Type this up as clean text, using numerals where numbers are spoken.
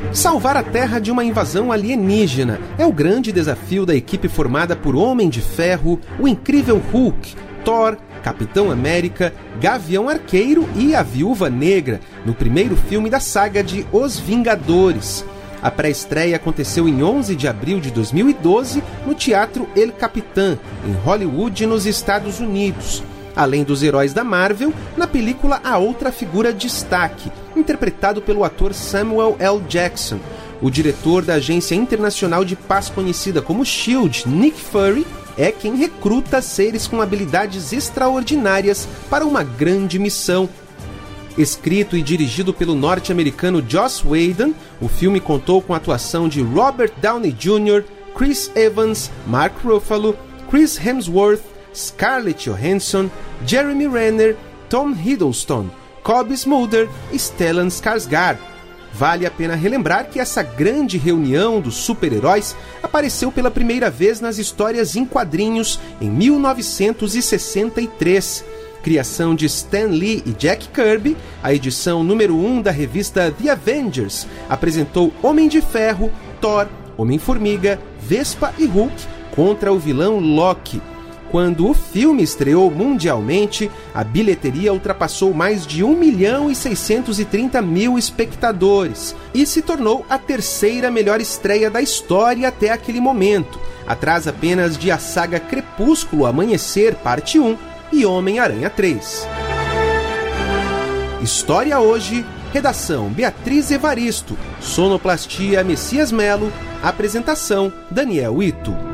Salvar a Terra de uma invasão alienígena é o grande desafio da equipe formada por Homem de Ferro, o Incrível Hulk, Thor, Capitão América, Gavião Arqueiro e a Viúva Negra, no primeiro filme da saga de Os Vingadores. A pré-estreia aconteceu em 11 de abril de 2012 no Teatro El Capitan, em Hollywood, nos Estados Unidos. Além dos heróis da Marvel, na película há outra figura de destaque, interpretado pelo ator Samuel L. Jackson. O diretor da agência internacional de paz conhecida como SHIELD, Nick Fury, é quem recruta seres com habilidades extraordinárias para uma grande missão. Escrito e dirigido pelo norte-americano Joss Whedon, o filme contou com a atuação de Robert Downey Jr., Chris Evans, Mark Ruffalo, Chris Hemsworth, Scarlett Johansson, Jeremy Renner, Tom Hiddleston, Cobie Smulders e Stellan Skarsgård. Vale a pena relembrar que essa grande reunião dos super-heróis apareceu pela primeira vez nas histórias em quadrinhos em 1963. Criação de Stan Lee e Jack Kirby, a edição número 1 da revista The Avengers apresentou Homem de Ferro, Thor, Homem-Formiga, Vespa e Hulk contra o vilão Loki. Quando o filme estreou mundialmente, a bilheteria ultrapassou mais de 1.630.000 espectadores e se tornou a terceira melhor estreia da história até aquele momento, atrás apenas de a saga Crepúsculo Amanhecer, parte 1 e Homem-Aranha 3. História hoje, redação Beatriz Evaristo, sonoplastia Messias Melo, apresentação Daniel Ito.